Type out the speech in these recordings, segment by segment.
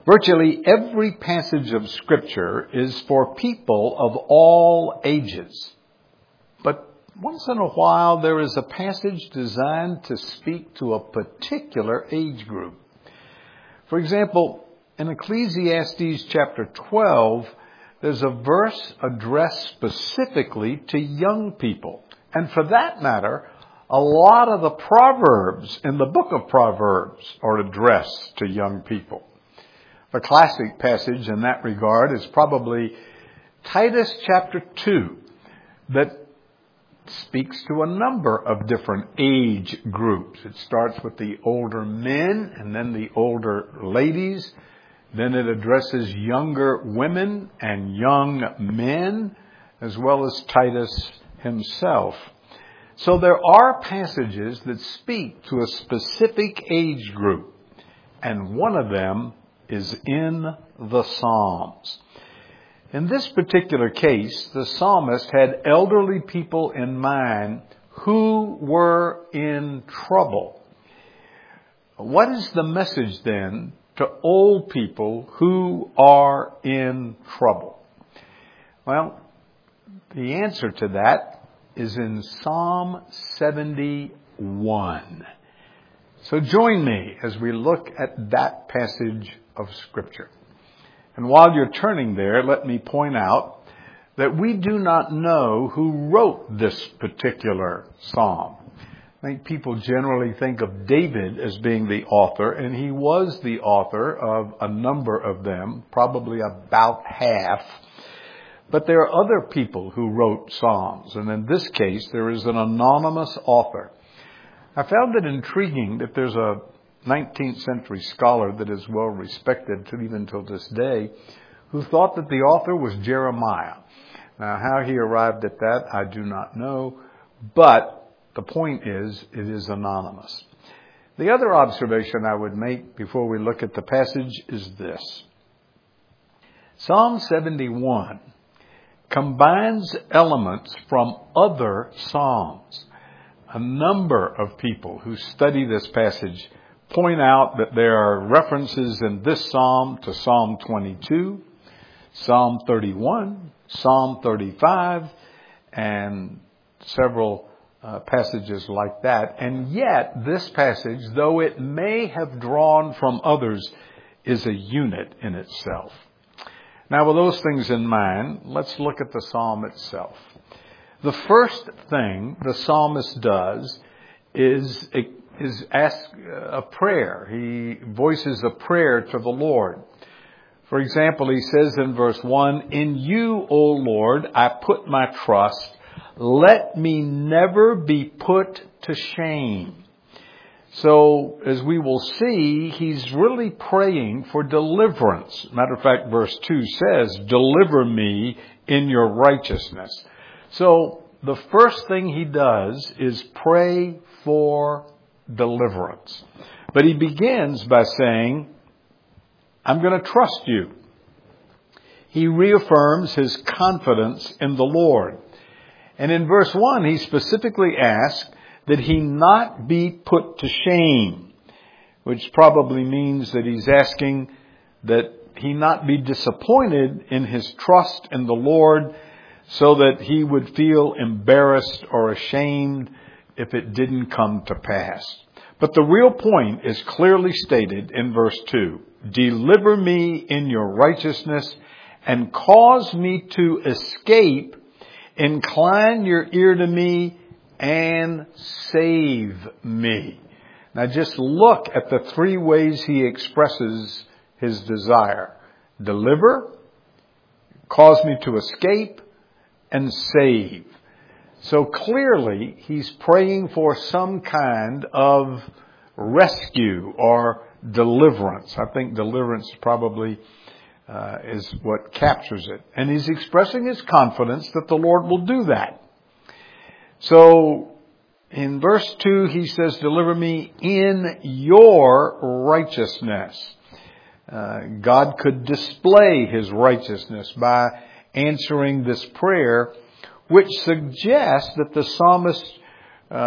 Virtually every passage of Scripture is for people of all ages. But once in a while, there is a passage designed to speak to a particular age group. For example, in Ecclesiastes chapter 12, there's a verse addressed specifically to young people. And for that matter, a lot of the Proverbs in the book of Proverbs are addressed to young people. The classic passage in that regard is probably Titus chapter 2, that speaks to a number of different age groups. It starts with the older men and then the older ladies. Then it addresses younger women and young men, as well as Titus himself. So there are passages that speak to a specific age group, and one of them is in the Psalms. In this particular case, the psalmist had elderly people in mind who were in trouble. What is the message then to old people who are in trouble? Well, the answer to that is in Psalm 71. So join me as we look at that passage of Scripture. And while you're turning there, let me point out that we do not know who wrote this particular psalm. I think people generally think of David as being the author, and he was the author of a number of them, probably about half. But there are other people who wrote psalms, and in this case, there is an anonymous author. I found it intriguing that there's a 19th century scholar that is well respected even till this day, who thought that the author was Jeremiah. Now, how he arrived at that, I do not know, but the point is, it is anonymous. The other observation I would make before we look at the passage is this. Psalm 71 combines elements from other psalms. A number of people who study this passage point out that there are references in this psalm to Psalm 22, Psalm 31, Psalm 35, and several passages like that. And yet, this passage, though it may have drawn from others, is a unit in itself. Now, with those things in mind, let's look at the psalm itself. The first thing the psalmist does is ask a prayer. He voices a prayer to the Lord. For example, he says in verse 1, "In you, O Lord, I put my trust. Let me never be put to shame." So, as we will see, he's really praying for deliverance. Matter of fact, verse 2 says, "Deliver me in your righteousness." So, the first thing he does is pray for deliverance. But he begins by saying, "I'm going to trust you." He reaffirms his confidence in the Lord. And in verse 1, he specifically asks that he not be put to shame, which probably means that he's asking that he not be disappointed in his trust in the Lord, so that he would feel embarrassed or ashamed if it didn't come to pass. But the real point is clearly stated in verse 2. "Deliver me in your righteousness and cause me to escape. Incline your ear to me and save me." Now just look at the three ways he expresses his desire. Deliver, cause me to escape, and save. So clearly, he's praying for some kind of rescue or deliverance. I think deliverance probably is what captures it. And he's expressing his confidence that the Lord will do that. So in verse 2, he says, "Deliver me in your righteousness." God could display his righteousness by answering this prayer, which suggests that the psalmist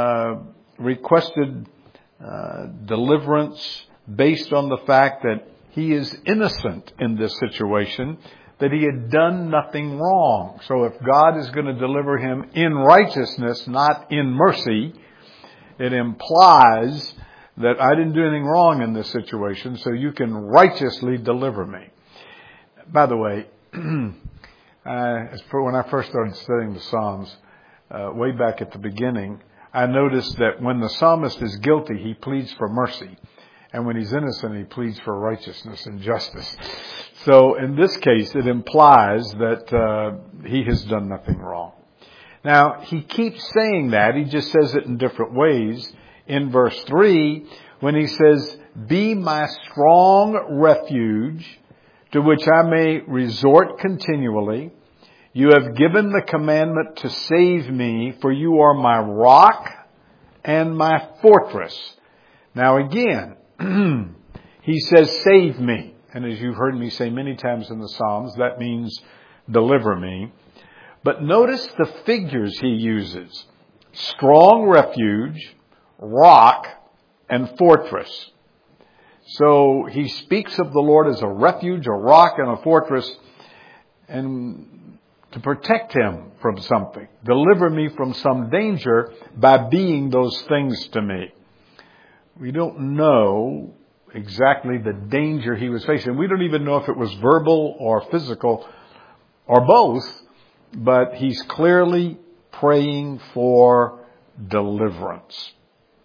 requested deliverance based on the fact that he is innocent in this situation, that he had done nothing wrong. So if God is going to deliver him in righteousness, not in mercy, it implies that I didn't do anything wrong in this situation, so you can righteously deliver me. By the way, when I first started studying the Psalms, way back at the beginning, I noticed that when the psalmist is guilty, he pleads for mercy. And when he's innocent, he pleads for righteousness and justice. So in this case, it implies that he has done nothing wrong. Now, he keeps saying that. He just says it in different ways. In verse 3, when he says, "Be my strong refuge, to which I may resort continually. You have given the commandment to save me, for you are my rock and my fortress." Now again, he says, "Save me." And as you've heard me say many times in the Psalms, that means deliver me. But notice the figures he uses: strong refuge, rock, and fortress. So he speaks of the Lord as a refuge, a rock, and a fortress, and to protect him from something. Deliver me from some danger by being those things to me. We don't know exactly the danger he was facing. We don't even know if it was verbal or physical or both, but he's clearly praying for deliverance.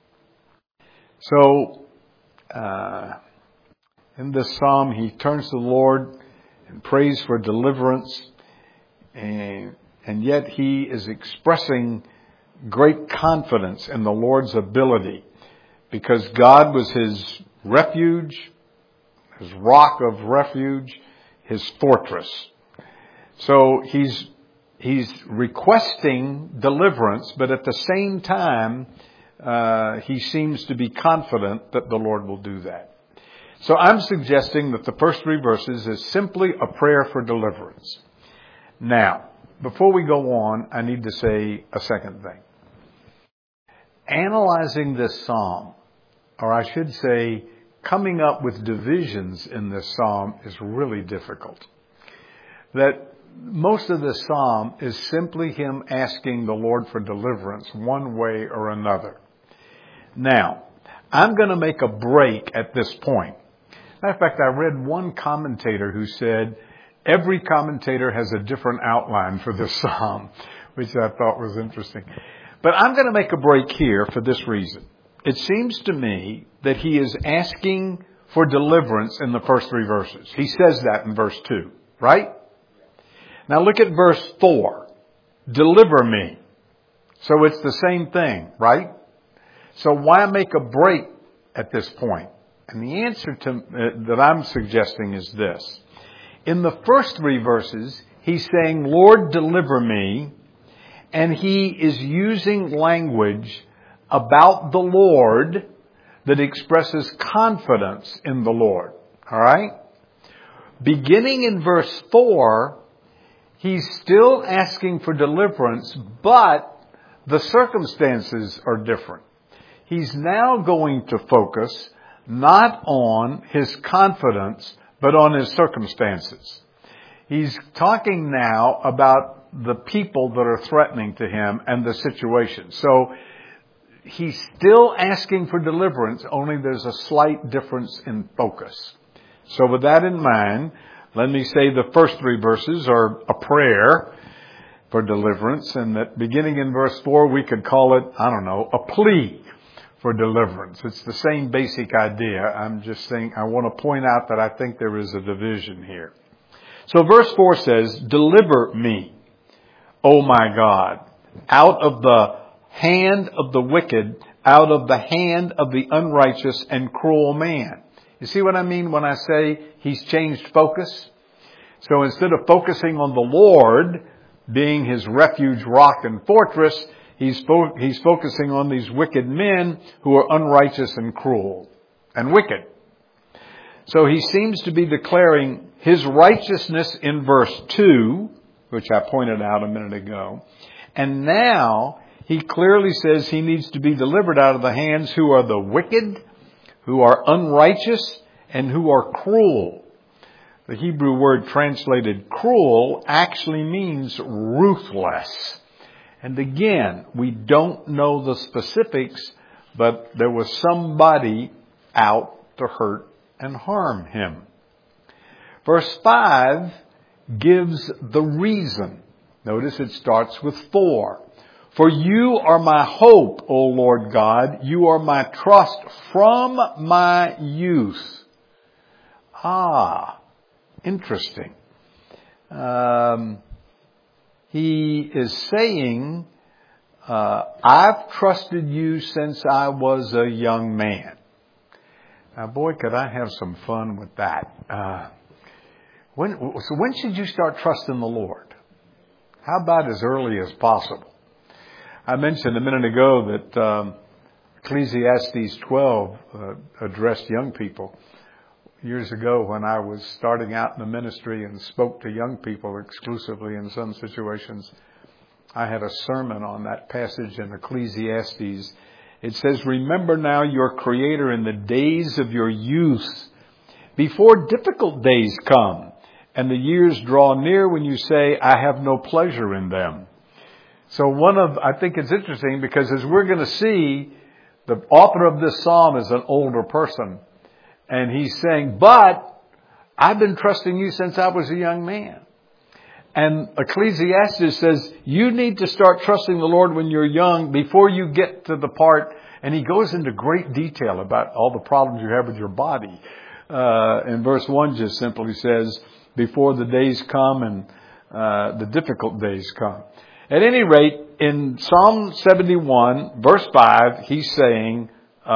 So, in this psalm, he turns to the Lord and prays for deliverance, and yet he is expressing great confidence in the Lord's ability, because God was his refuge, his rock of refuge, his fortress. So he's requesting deliverance, but at the same time, he seems to be confident that the Lord will do that. So I'm suggesting that the first 3 verses is simply a prayer for deliverance. Now, before we go on, I need to say a second thing. Analyzing this psalm, or I should say, coming up with divisions in this psalm, is really difficult. That most of this psalm is simply him asking the Lord for deliverance one way or another. Now, I'm going to make a break at this point. Matter of fact, I read one commentator who said every commentator has a different outline for this psalm, which I thought was interesting. But I'm going to make a break here for this reason. It seems to me that he is asking for deliverance in the first 3 verses. He says that in verse 2, right? Now look at verse 4. Deliver me. So it's the same thing, right? So why make a break at this point? And the answer that I'm suggesting is this. In the first 3 verses, he's saying, "Lord, deliver me." And he is using language about the Lord that expresses confidence in the Lord. All right? Beginning in verse 4, he's still asking for deliverance, but the circumstances are different. He's now going to focus not on his confidence, but on his circumstances. He's talking now about the people that are threatening to him and the situation. So he's still asking for deliverance, only there's a slight difference in focus. So with that in mind, let me say the first 3 verses are a prayer for deliverance, and that beginning in verse 4, we could call it, a plea for deliverance. It's the same basic idea. I'm just saying, I want to point out that I think there is a division here. So verse 4 says, "Deliver me, O my God, out of the hand of the wicked, out of the hand of the unrighteous and cruel man." You see what I mean when I say he's changed focus? So instead of focusing on the Lord being his refuge, rock, and fortress, he's focusing on these wicked men who are unrighteous and cruel and wicked. So he seems to be declaring his righteousness in verse 2, which I pointed out a minute ago. And now he clearly says he needs to be delivered out of the hands who are the wicked, who are unrighteous, and who are cruel. The Hebrew word translated cruel actually means ruthless. And again, we don't know the specifics, but there was somebody out to hurt and harm him. Verse 5 gives the reason. Notice it starts with for. For you are my hope, O Lord God. You are my trust from my youth. Interesting. He is saying, I've trusted you since I was a young man. Now, boy, could I have some fun with that. When should you start trusting the Lord? How about as early as possible? I mentioned a minute ago that Ecclesiastes 12 addressed young people. Years ago when I was starting out in the ministry and spoke to young people exclusively in some situations, I had a sermon on that passage in Ecclesiastes. It says, remember now your Creator in the days of your youth, before difficult days come, and the years draw near when you say, I have no pleasure in them. So I think it's interesting because as we're going to see, the author of this psalm is an older person. And he's saying, but I've been trusting you since I was a young man. And Ecclesiastes says, you need to start trusting the Lord when you're young before you get to the part. And he goes into great detail about all the problems you have with your body. And verse 1 just simply says, before the days come and the difficult days come. At any rate, in Psalm 71, verse 5, he's saying,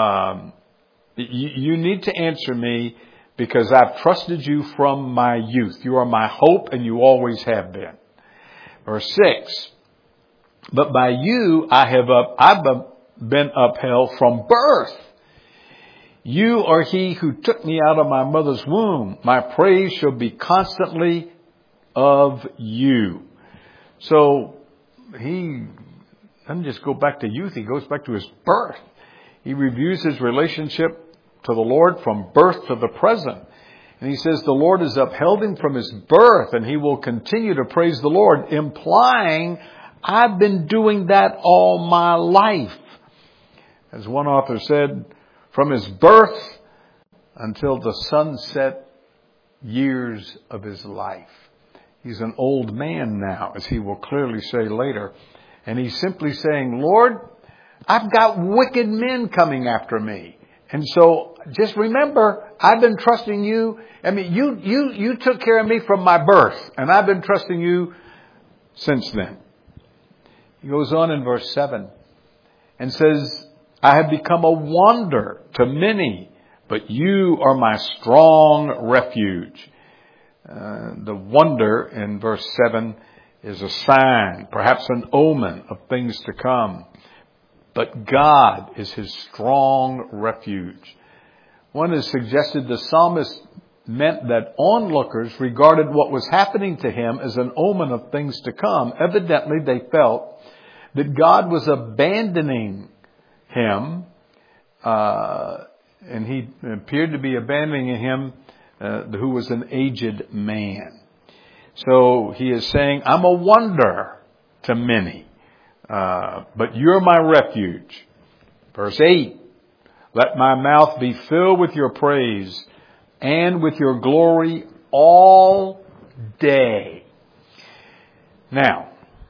you need to answer me because I've trusted you from my youth. You are my hope and you always have been. Verse 6, but by you I've been upheld from birth. You are he who took me out of my mother's womb. My praise shall be constantly of you. So he doesn't just go back to youth. He goes back to his birth. He reviews his relationship to the Lord from birth to the present. And he says the Lord has upheld him from his birth and he will continue to praise the Lord, implying I've been doing that all my life. As one author said, from his birth until the sunset years of his life. He's an old man now, as he will clearly say later. And he's simply saying, Lord, I've got wicked men coming after me. And so just remember, I've been trusting you. I mean, you took care of me from my birth, and I've been trusting you since then. He goes on in verse 7 and says, I have become a wonder to many, but you are my strong refuge. The wonder in verse 7 is a sign, perhaps an omen of things to come. But God is his strong refuge. One has suggested the psalmist meant that onlookers regarded what was happening to him as an omen of things to come. Evidently, they felt that God was abandoning him, and he appeared to be abandoning him, who was an aged man. So he is saying, I'm a wonder to many. But you're my refuge. Verse 8, let my mouth be filled with your praise and with your glory all day. Now,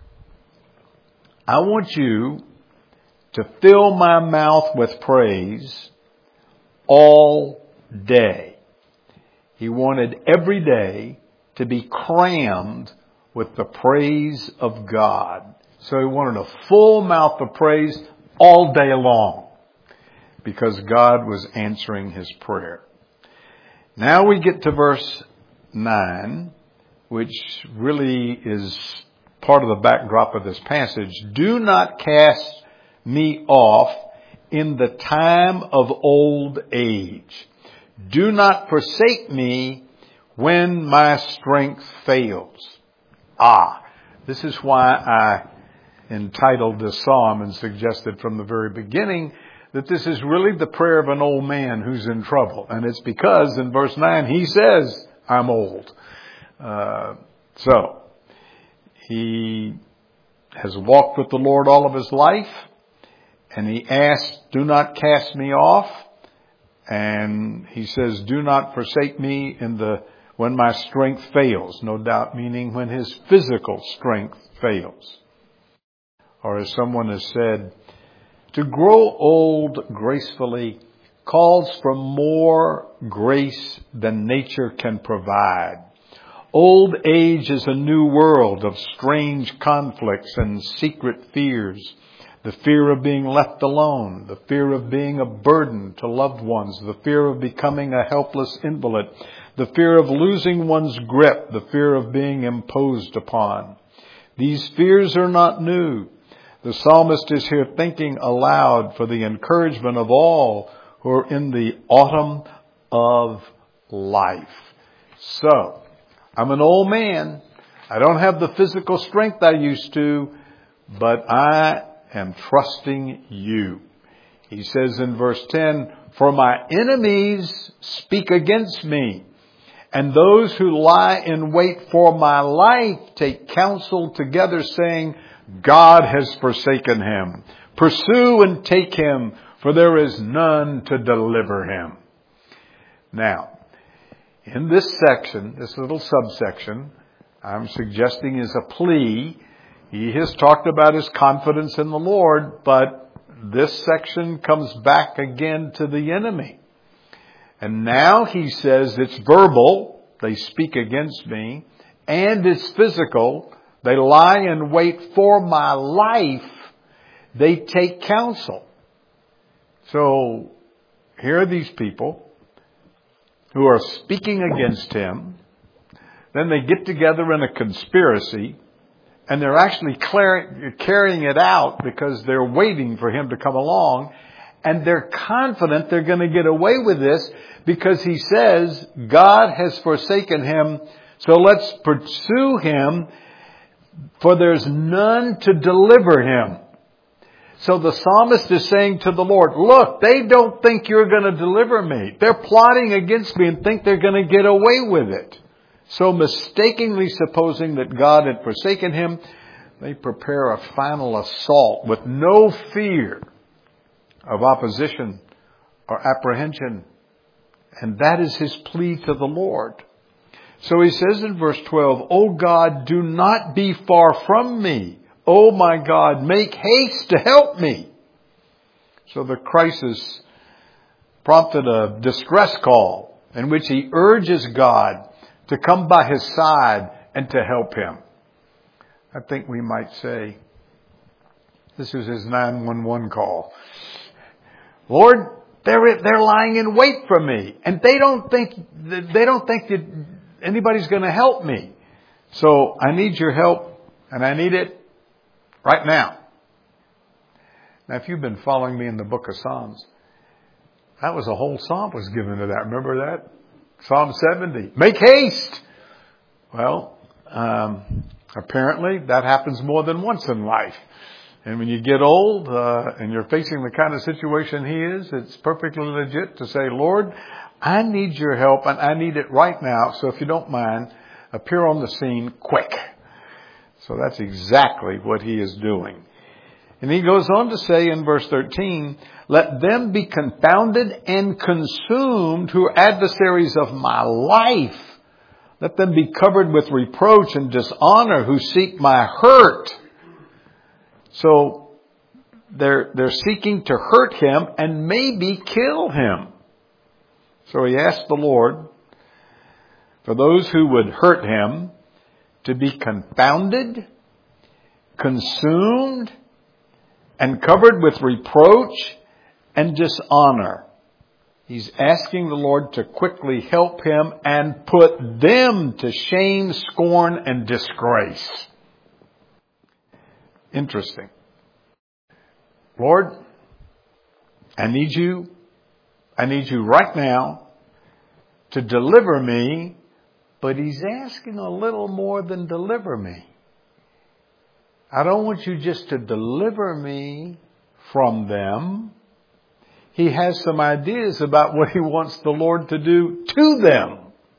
I want you to fill my mouth with praise all day. He wanted every day to be crammed with the praise of God. So he wanted a full mouth of praise all day long because God was answering his prayer. Now we get to verse 9, which really is part of the backdrop of this passage. Do not cast me off in the time of old age. Do not forsake me when my strength fails. This is why I entitled this psalm and suggested from the very beginning that this is really the prayer of an old man who's in trouble. And it's because in verse 9 he says, I'm old. So he has walked with the Lord all of his life, and he asks, do not cast me off. And he says, do not forsake me when my strength fails. No doubt meaning when his physical strength fails. Or as someone has said, to grow old gracefully calls for more grace than nature can provide. Old age is a new world of strange conflicts and secret fears. The fear of being left alone, the fear of being a burden to loved ones, the fear of becoming a helpless invalid, the fear of losing one's grip, the fear of being imposed upon. These fears are not new. The psalmist is here thinking aloud for the encouragement of all who are in the autumn of life. So, I'm an old man. I don't have the physical strength I used to, but I am trusting you. He says in verse 10, for my enemies speak against me, and those who lie in wait for my life take counsel together, saying, God has forsaken him. Pursue and take him, for there is none to deliver him. Now, in this section, this little subsection, I'm suggesting is a plea. He has talked about his confidence in the Lord, but this section comes back again to the enemy. And now he says it's verbal, they speak against me, and it's physical, they lie in wait for my life, they take counsel. So here are these people who are speaking against him. Then they get together in a conspiracy, and they're actually carrying it out because they're waiting for him to come along. And they're confident they're going to get away with this because he says God has forsaken him. So let's pursue him, for there's none to deliver him. So the psalmist is saying to the Lord, look, they don't think you're going to deliver me. They're plotting against me and think they're going to get away with it. So mistakenly supposing that God had forsaken him, they prepare a final assault with no fear of opposition or apprehension. And that is his plea to the Lord. So he says in verse 12, O God, do not be far from me. O my God, make haste to help me. So the crisis prompted a distress call in which he urges God to come by his side and to help him. I think we might say this is his 911 call. Lord, they're lying in wait for me, and they don't think that anybody's going to help me. So I need your help, and I need it right now. Now, if you've been following me in the book of Psalms, that was a whole psalm was given to that. Remember that? Psalm 70. Make haste! Well, apparently that happens more than once in life. And when you get old and you're facing the kind of situation he is, it's perfectly legit to say, Lord, I need your help and I need it right now. So if you don't mind, appear on the scene quick. So that's exactly what he is doing. And he goes on to say in verse 13, let them be confounded and consumed who are adversaries of my life. Let them be covered with reproach and dishonor who seek my hurt. So they're seeking to hurt him and maybe kill him. So he asked the Lord for those who would hurt him to be confounded, consumed, and covered with reproach and dishonor. He's asking the Lord to quickly help him and put them to shame, scorn, and disgrace. Interesting. Lord, I need you right now to deliver me, but he's asking a little more than deliver me. I don't want you just to deliver me from them. he has some ideas about what he wants the Lord to do to them.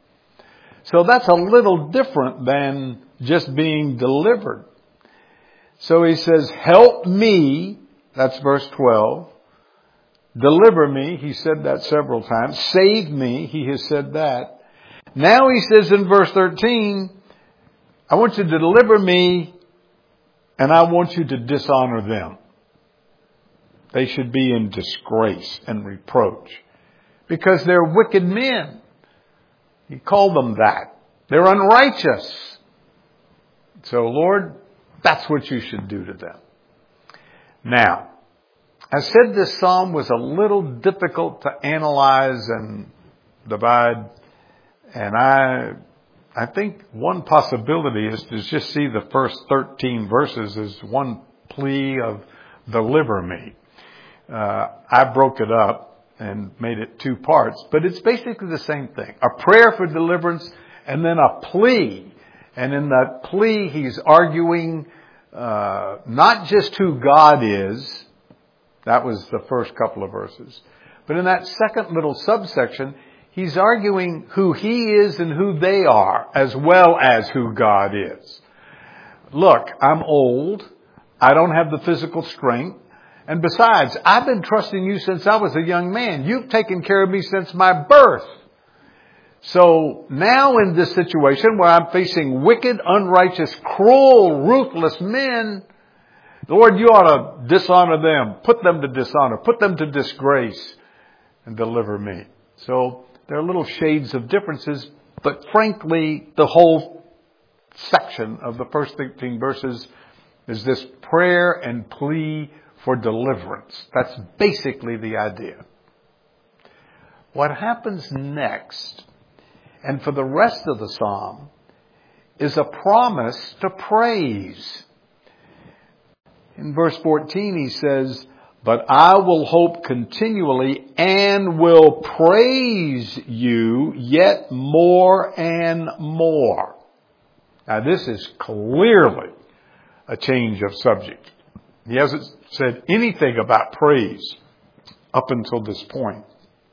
So that's a little different than just being delivered. So he says, help me. That's verse 12. Deliver me. He said that several times. Save me. He has said that. Now he says in verse 13, I want you to deliver me and I want you to dishonor them. They should be in disgrace and reproach because they're wicked men. He called them that. They're unrighteous. So Lord, that's what you should do to them. Now, I said this psalm was a little difficult to analyze and divide. And I think one possibility is to just see the first 13 verses as one plea of deliver me. I broke it up and made it 2 parts, but it's basically the same thing. A prayer for deliverance and then a plea. And in that plea, he's arguing not just who God is. That was the first couple of verses. But in that second little subsection, he's arguing who he is and who they are, as well as who God is. Look, I'm old. I don't have the physical strength. And besides, I've been trusting you since I was a young man. You've taken care of me since my birth. So now in this situation where I'm facing wicked, unrighteous, cruel, ruthless men, Lord, you ought to dishonor them, put them to dishonor, put them to disgrace, and deliver me. So there are little shades of differences, but frankly, the whole section of the first 13 verses is this prayer and plea for deliverance. That's basically the idea. What happens next, and for the rest of the psalm, is a promise to praise. In verse 14 he says, but I will hope continually and will praise you yet more and more. Now this is clearly a change of subject. He hasn't said anything about praise up until this point.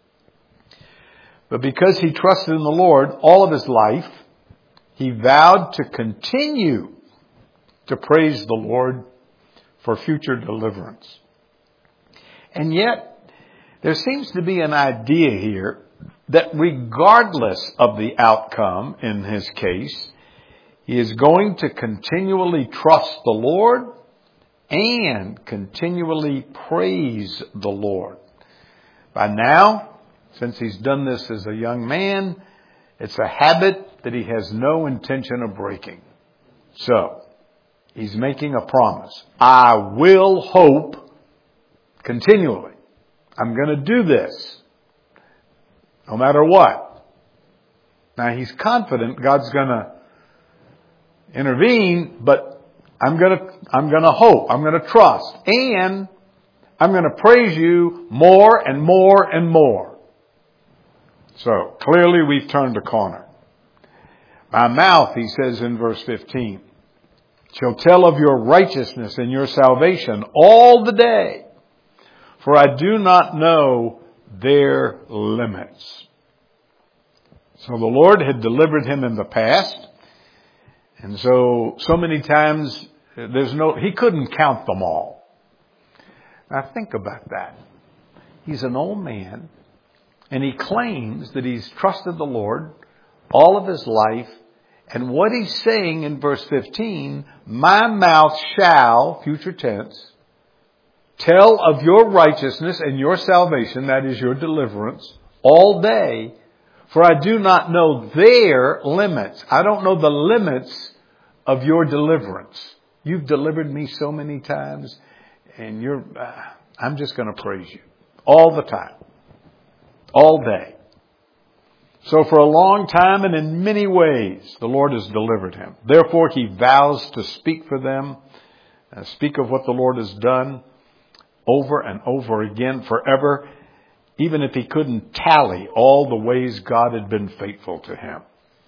But because he trusted in the Lord all of his life, he vowed to continue to praise the Lord for future deliverance. And yet, there seems to be an idea here that regardless of the outcome in his case, he is going to continually trust the Lord and continually praise the Lord. By now, since he's done this as a young man, it's a habit that he has no intention of breaking. So, he's making a promise. I will hope continually. I'm going to do this no matter what. Now he's confident God's going to intervene, but I'm going to hope, I'm going to trust, and I'm going to praise you more and more and more. So clearly we've turned a corner. My mouth, he says in verse 15, shall tell of your righteousness and your salvation all the day, for I do not know their limits. So the Lord had delivered him in the past. And so many times he couldn't count them all. Now think about that. He's an old man and he claims that he's trusted the Lord all of his life. And what he's saying in verse 15, my mouth shall, future tense, tell of your righteousness and your salvation, that is your deliverance, all day, for I do not know their limits. I don't know the limits of your deliverance. You've delivered me so many times, and I'm just going to praise you all the time, all day. So for a long time and in many ways, the Lord has delivered him. Therefore, he vows to speak for them, speak of what the Lord has done over and over again forever, even if he couldn't tally all the ways God had been faithful to him.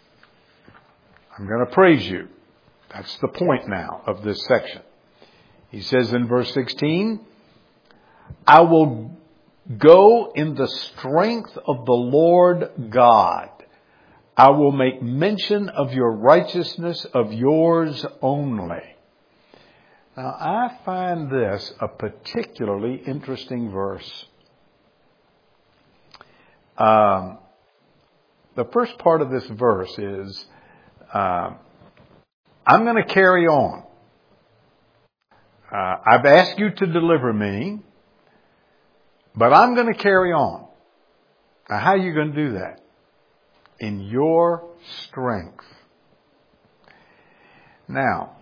I'm going to praise you. That's the point now of this section. He says in verse 16, I will Go in the strength of the Lord God. I will make mention of your righteousness, of yours only. Now, I find this a particularly interesting verse. The first part of this verse is, I'm going to carry on. I've asked you to deliver me, but I'm going to carry on. Now, how are you going to do that? In your strength. Now,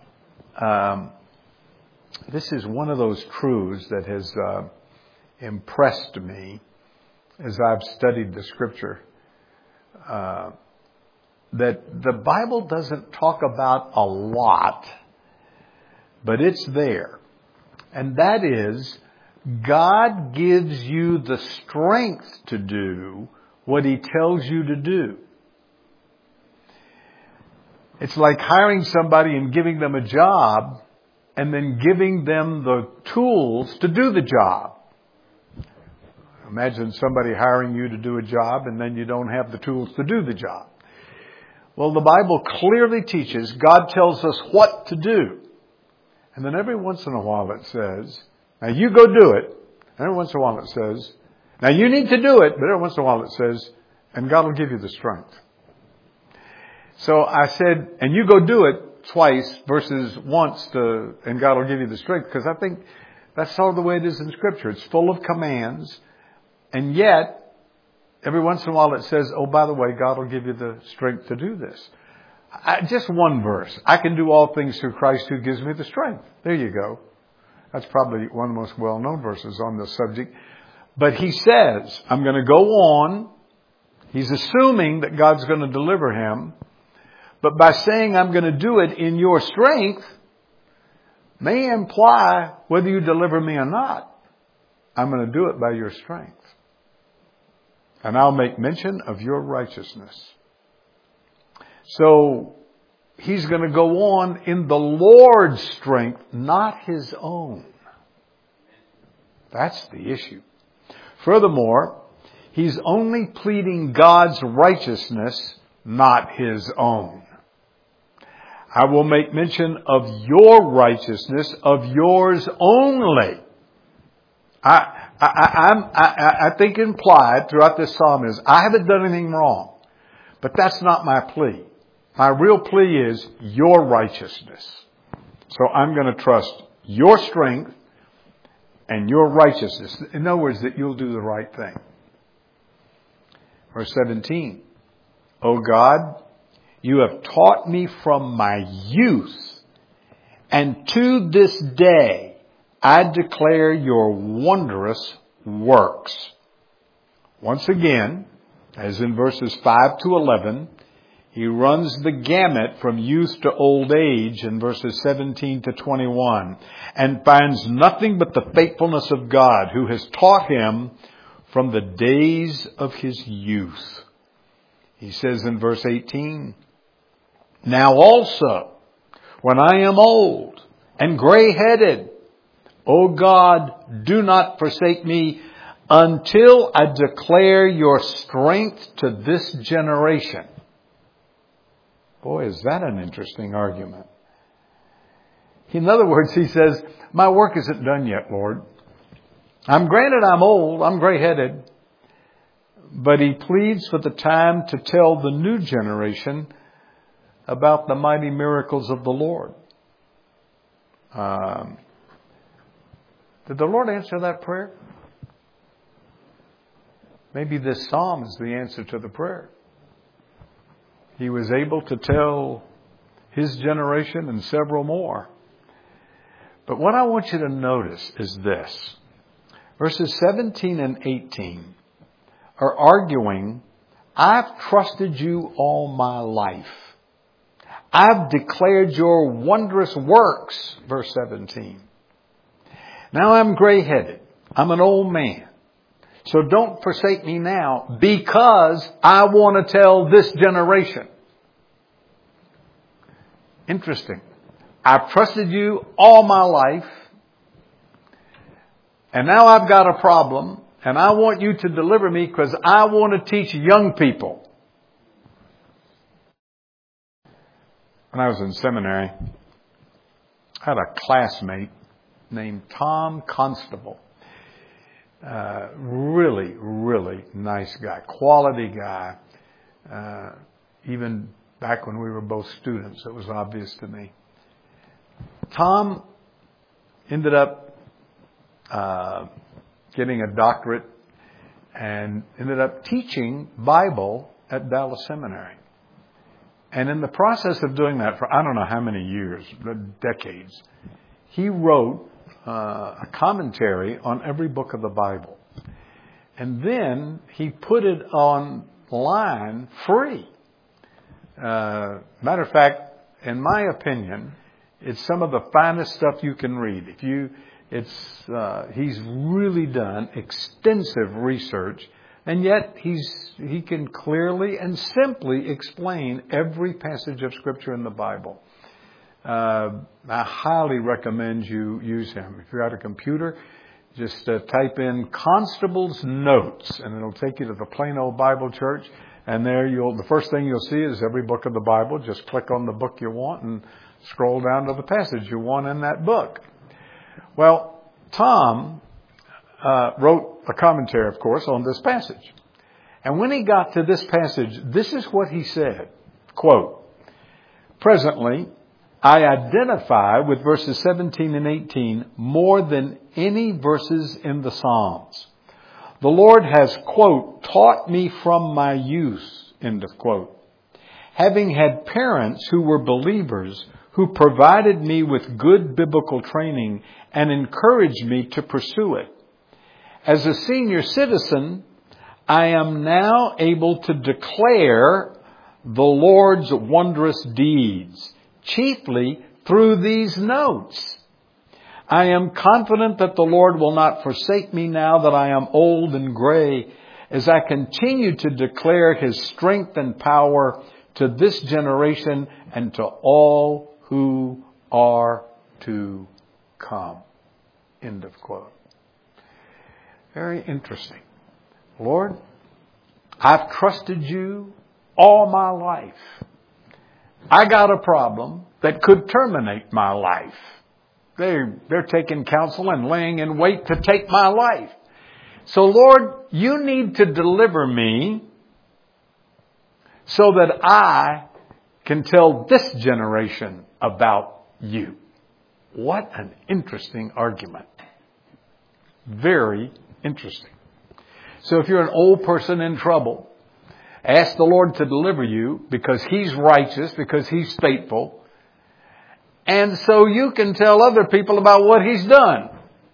this is one of those truths that has impressed me as I've studied the Scripture. That the Bible doesn't talk about a lot, but it's there. And that is, God gives you the strength to do what He tells you to do. It's like hiring somebody and giving them a job and then giving them the tools to do the job. Imagine somebody hiring you to do a job and then you don't have the tools to do the job. Well, the Bible clearly teaches God tells us what to do. And then every once in a while it says, now you go do it. And every once in a while it says, now you need to do it. But every once in a while it says, and God will give you the strength. So I said, and you go do it twice versus once and God will give you the strength. Because I think that's sort of the way it is in Scripture. It's full of commands. And yet, every once in a while it says, oh, by the way, God will give you the strength to do this. Just one verse. I can do all things through Christ who gives me the strength. There you go. That's probably one of the most well-known verses on this subject. But he says, I'm going to go on. He's assuming that God's going to deliver him. But by saying I'm going to do it in your strength may imply whether you deliver me or not, I'm going to do it by your strength. And I'll make mention of your righteousness. So he's going to go on in the Lord's strength, not his own. That's the issue. Furthermore, he's only pleading God's righteousness, not his own. I will make mention of your righteousness, of yours only. I think implied throughout this psalm is, I haven't done anything wrong. But that's not my plea. My real plea is your righteousness. So I'm going to trust your strength and your righteousness. In other words, that you'll do the right thing. Verse 17. O God, you have taught me from my youth, and to this day I declare your wondrous works. Once again, as in verses 5 to 11, he runs the gamut from youth to old age in verses 17 to 21 and finds nothing but the faithfulness of God who has taught him from the days of his youth. He says in verse 18, now also, when I am old and gray-headed, O God, do not forsake me until I declare your strength to this generation. Boy, is that an interesting argument. In other words, he says, my work isn't done yet, Lord. Granted I'm old, I'm gray-headed, but he pleads for the time to tell the new generation about the mighty miracles of the Lord. Did the Lord answer that prayer? Maybe this psalm is the answer to the prayer. He was able to tell his generation and several more. But what I want you to notice is this. Verses 17 and 18 are arguing, I've trusted you all my life. I've declared your wondrous works, verse 17. Now I'm gray-headed. I'm an old man. So don't forsake me now because I want to tell this generation. Interesting. I've trusted you all my life. And now I've got a problem. And I want you to deliver me because I want to teach young people. When I was in seminary, I had a classmate named Tom Constable. Really, really nice guy. Quality guy. Even back when we were both students, it was obvious to me. Tom ended up getting a doctorate and ended up teaching Bible at Dallas Seminary. And in the process of doing that for I don't know how many years, decades, he wrote a commentary on every book of the Bible. And then he put it online free. Matter of fact, in my opinion, it's some of the finest stuff you can read. He's really done extensive research, and yet he can clearly and simply explain every passage of Scripture in the Bible. I highly recommend you use him. If you're at a computer, just type in Constable's Notes, and it'll take you to the Plain Old Bible Church. And there the first thing you'll see is every book of the Bible. Just click on the book you want and scroll down to the passage you want in that book. Well, Tom wrote a commentary, of course, on this passage. And when he got to this passage, this is what he said. Quote, "Presently, I identify with verses 17 and 18 more than any verses in the Psalms. The Lord has, quote, taught me from my youth, end of quote. Having had parents who were believers, who provided me with good biblical training and encouraged me to pursue it. As a senior citizen, I am now able to declare the Lord's wondrous deeds, chiefly through these notes. I am confident that the Lord will not forsake me now that I am old and gray, as I continue to declare His strength and power to this generation and to all who are to come." End of quote. Very interesting. Lord, I've trusted you all my life. I got a problem that could terminate my life. They're taking counsel and laying in wait to take my life. So Lord, you need to deliver me so that I can tell this generation about you. What an interesting argument. Very interesting. So if you're an old person in trouble, ask the Lord to deliver you because He's righteous, because He's faithful. And so you can tell other people about what He's done.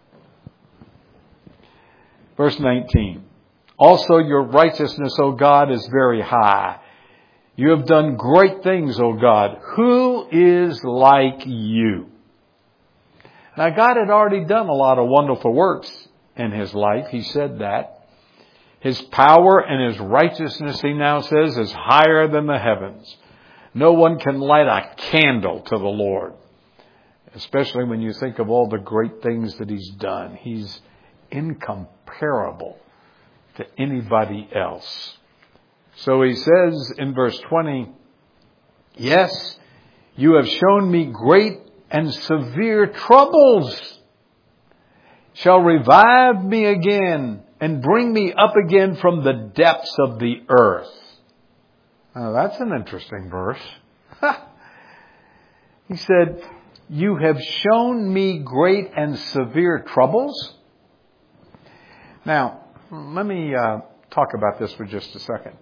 Verse 19. Also your righteousness, O God, is very high. You have done great things, O God. Who is like you? Now God had already done a lot of wonderful works in His life. He said that. His power and His righteousness, He now says, is higher than the heavens. No one can light a candle to the Lord. Especially when you think of all the great things that He's done. He's incomparable to anybody else. So He says in verse 20, "Yes, you have shown me great and severe troubles, shall revive me again and bring me up again from the depths of the earth." Now that's an interesting verse. He said, "You have shown me great and severe troubles." Now, let me talk about this for just a second.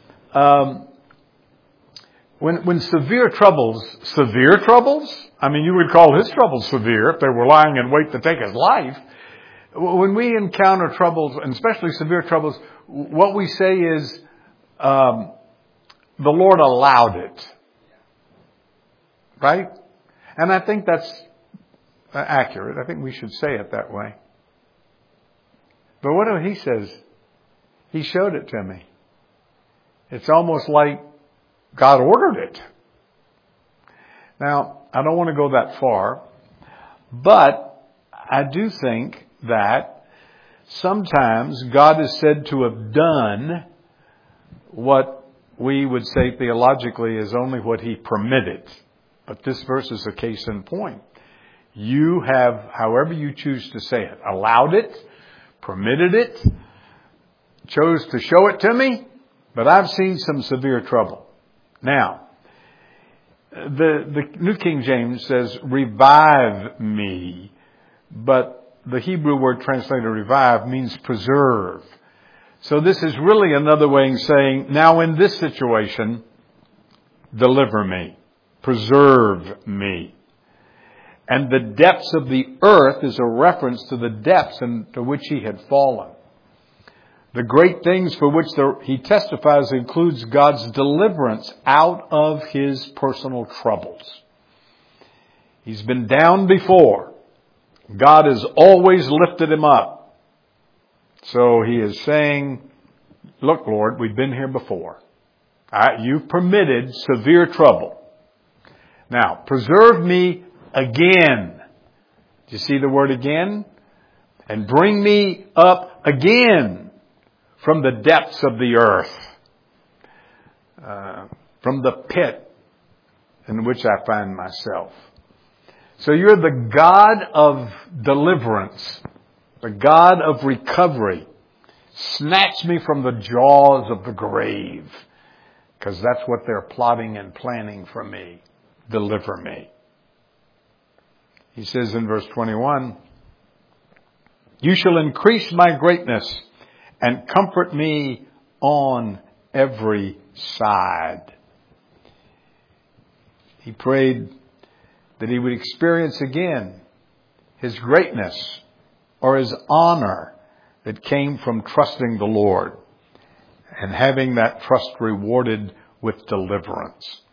When severe troubles, I mean, you would call His troubles severe if they were lying in wait to take His life. When we encounter troubles, and especially severe troubles, what we say is, the Lord allowed it. Right? And I think that's accurate. I think we should say it that way. But what He says? He showed it to me. It's almost like God ordered it. Now, I don't want to go that far, but I do think that Sometimes God is said to have done what we would say theologically is only what He permitted. But this verse is a case in point. You have, however you choose to say it, allowed it, permitted it, chose to show it to me, but I've seen some severe trouble. Now, the New King James says, revive me, but the Hebrew word translated revive means preserve. So this is really another way of saying, now in this situation, deliver me, preserve me. And the depths of the earth is a reference to the depths into which he had fallen. The great things for which he testifies includes God's deliverance out of his personal troubles. He's been down before. God has always lifted him up. So he is saying, look, Lord, we've been here before. You've permitted severe trouble. Now, preserve me again. Do you see the word again? And bring me up again from the depths of the earth, from the pit in which I find myself. So you're the God of deliverance, the God of recovery. Snatch me from the jaws of the grave, because that's what they're plotting and planning for me. Deliver me. He says in verse 21, you shall increase my greatness and comfort me on every side. He prayed that he would experience again his greatness or his honor that came from trusting the Lord and having that trust rewarded with deliverance.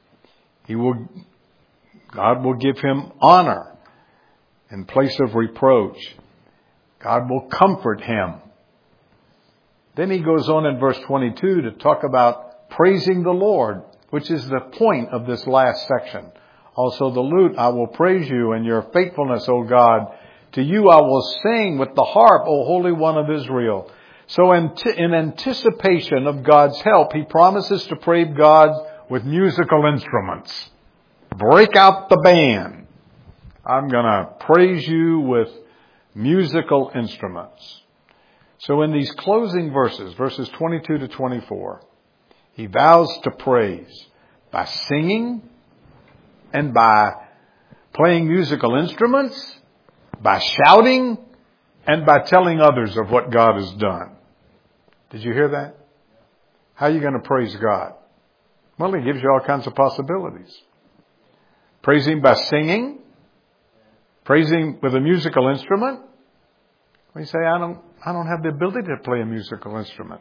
God will give him honor in place of reproach. God will comfort him. Then he goes on in verse 22 to talk about praising the Lord, which is the point of this last section. Also the lute, I will praise you and your faithfulness, O God. To you I will sing with the harp, O Holy One of Israel. So in anticipation of God's help, he promises to praise God with musical instruments. Break out the band. I'm going to praise you with musical instruments. So in these closing verses, verses 22 to 24, he vows to praise by singing and by playing musical instruments, by shouting, and by telling others of what God has done. Did you hear that? How are you going to praise God? Well, he gives you all kinds of possibilities. Praise him by singing. Praise him with a musical instrument. We say, I don't have the ability to play a musical instrument.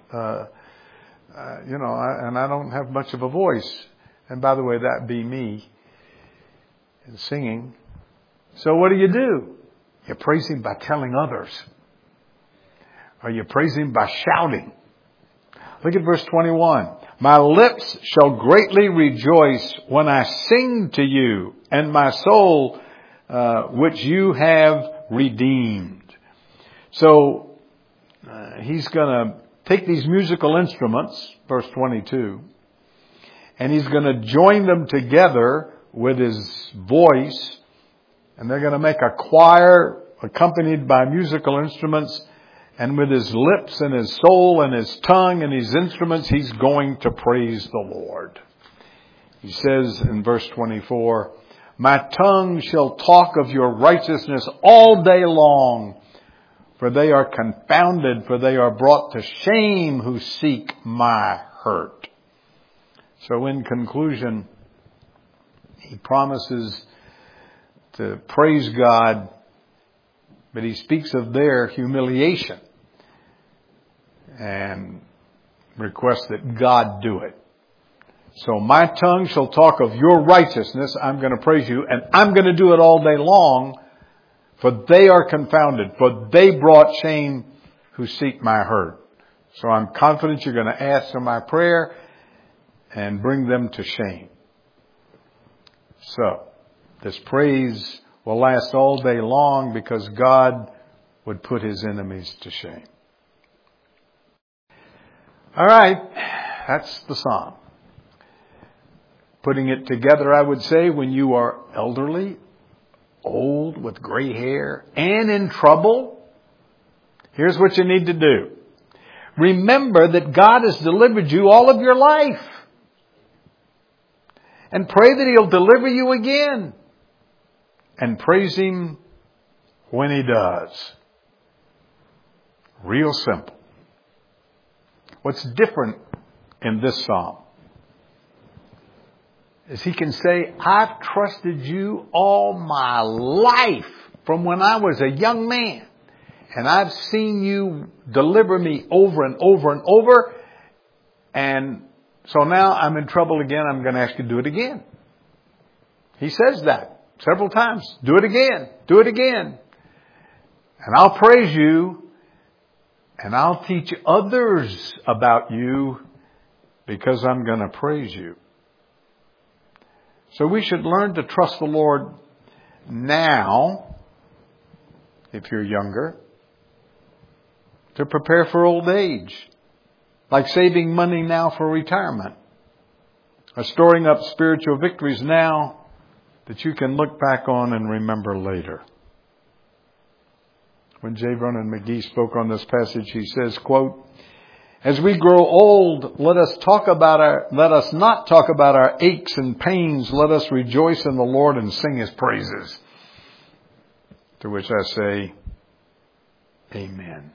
And I don't have much of a voice. And by the way, that'd be me in singing. So what do? You praise him by telling others. Or you praise him by shouting. Look at verse 21. My lips shall greatly rejoice when I sing to you, and my soul, which you have redeemed. So, he's going to take these musical instruments, verse 22, and he's going to join them together with his voice, and they're going to make a choir accompanied by musical instruments, and with his lips and his soul and his tongue and his instruments, he's going to praise the Lord. He says in verse 24, my tongue shall talk of your righteousness all day long, for they are confounded, for they are brought to shame who seek my hurt. So in conclusion, he promises to praise God, but he speaks of their humiliation and requests that God do it. So my tongue shall talk of your righteousness. I'm going to praise you, and I'm going to do it all day long, for they are confounded, for they brought shame who seek my hurt. So I'm confident you're going to answer my prayer and bring them to shame. So this praise will last all day long because God would put his enemies to shame. All right, that's the psalm. Putting it together, I would say, when you are elderly, old, with gray hair, and in trouble, here's what you need to do. Remember that God has delivered you all of your life. And pray that He'll deliver you again. And praise Him when He does. Real simple. What's different in this psalm is he can say, I've trusted you all my life from when I was a young man. And I've seen you deliver me over and over and over. And so now I'm in trouble again. I'm going to ask you to do it again. He says that several times. Do it again. Do it again. And I'll praise you. And I'll teach others about you because I'm going to praise you. So we should learn to trust the Lord now, if you're younger, to prepare for old age, like saving money now for retirement, or storing up spiritual victories now that you can look back on and remember later. When J. Vernon McGee spoke on this passage, he says, quote, as we grow old, let us not talk about our aches and pains. Let us rejoice in the Lord and sing His praises. To which I say, amen.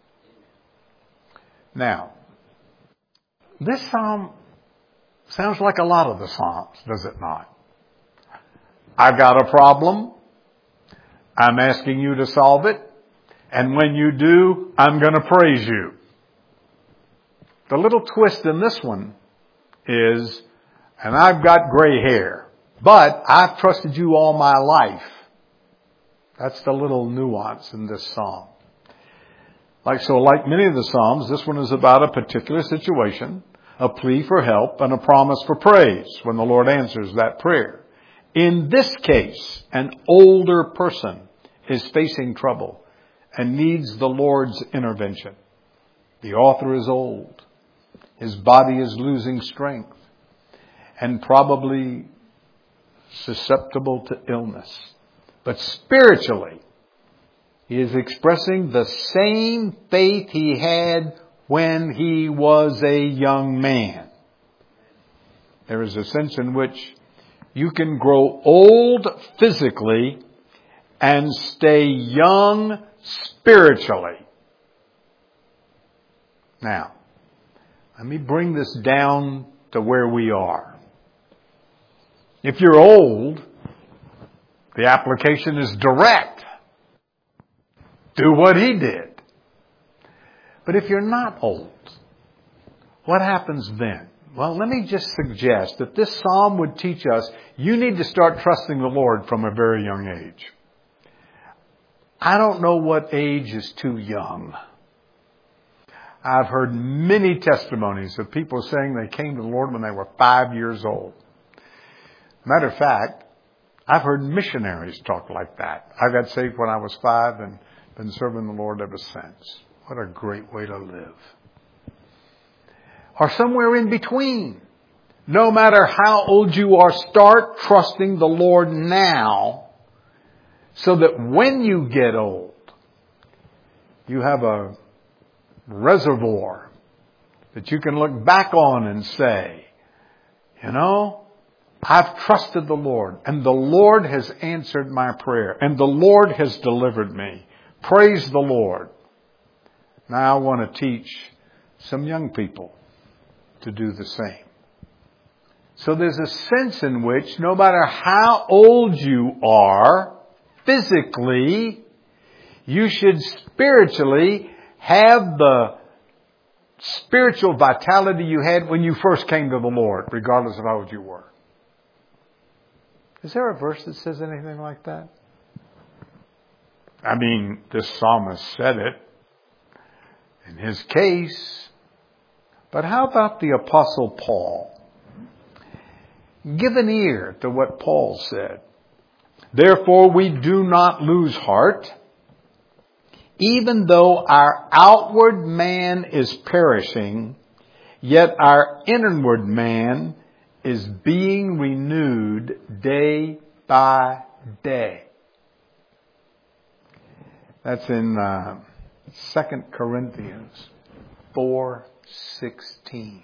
Now, this psalm sounds like a lot of the psalms, does it not? I've got a problem. I'm asking you to solve it. And when you do, I'm going to praise you. The little twist in this one is, and I've got gray hair, but I've trusted you all my life. That's the little nuance in this psalm. Like many of the psalms, this one is about a particular situation, a plea for help, and a promise for praise when the Lord answers that prayer. In this case, an older person is facing trouble and needs the Lord's intervention. The author is old. His body is losing strength and probably susceptible to illness. But spiritually, he is expressing the same faith he had when he was a young man. There is a sense in which you can grow old physically and stay young spiritually. Now, let me bring this down to where we are. If you're old, the application is direct. Do what he did. But if you're not old, what happens then? Well, let me just suggest that this psalm would teach us you need to start trusting the Lord from a very young age. I don't know what age is too young. I've heard many testimonies of people saying they came to the Lord when they were 5 years old. Matter of fact, I've heard missionaries talk like that. I got saved when I was 5 and been serving the Lord ever since. What a great way to live. Or somewhere in between. No matter how old you are, start trusting the Lord now so that when you get old, you have a reservoir that you can look back on and say, you know, I've trusted the Lord and the Lord has answered my prayer and the Lord has delivered me. Praise the Lord. Now I want to teach some young people to do the same. So there's a sense in which no matter how old you are, physically, you should spiritually have the spiritual vitality you had when you first came to the Lord, regardless of how old you were. Is there a verse that says anything like that? I mean, this psalmist said it in his case. But how about the Apostle Paul? Give an ear to what Paul said. Therefore, we do not lose heart, even though our outward man is perishing, Yet our inward man is being renewed day by day. That's in 2 Corinthians 4:16.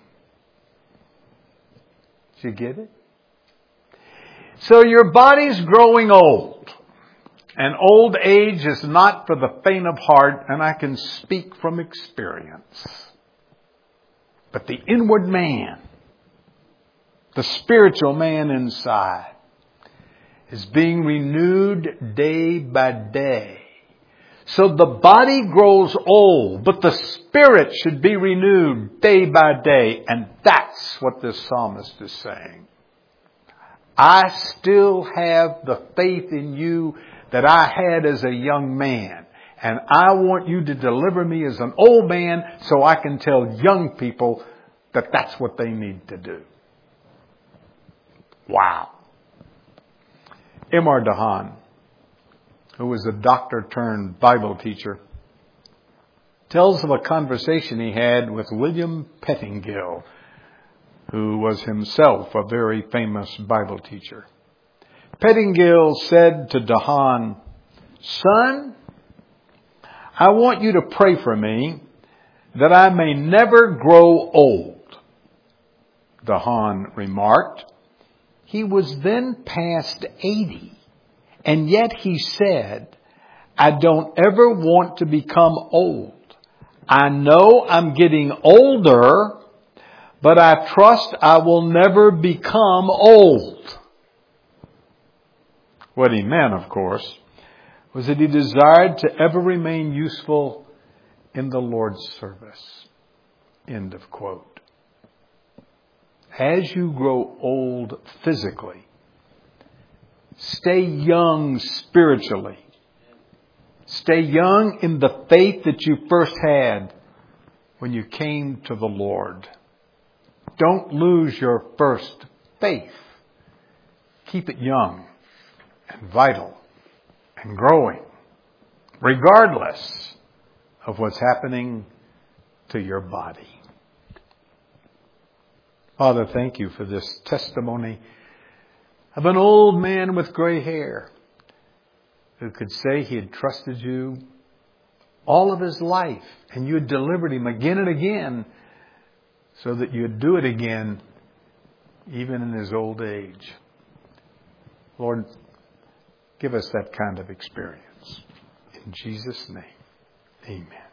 Did you get it? So your body's growing old. And old age is not for the faint of heart, and I can speak from experience. But the inward man, the spiritual man inside, is being renewed day by day. So the body grows old, but the spirit should be renewed day by day. And that's what this psalmist is saying. I still have the faith in you that I had as a young man. And I want you to deliver me as an old man so I can tell young people that that's what they need to do. Wow. M.R. DeHaan, who was a doctor turned Bible teacher, tells of a conversation he had with William Pettingill, who was himself a very famous Bible teacher. Pettingill said to DeHaan, "Son, I want you to pray for me that I may never grow old." DeHaan remarked, he was then past 80, and yet he said, "I don't ever want to become old. I know I'm getting older, but I trust I will never become old." What he meant, of course, was that he desired to ever remain useful in the Lord's service. End of quote. As you grow old physically, stay young spiritually. Stay young in the faith that you first had when you came to the Lord. Don't lose your first faith. Keep it young and vital and growing, regardless of what's happening to your body. Father, thank you for this testimony of an old man with gray hair who could say he had trusted you all of his life and you had delivered him again and again so that you'd do it again even in his old age. Lord, give us that kind of experience. In Jesus' name, amen.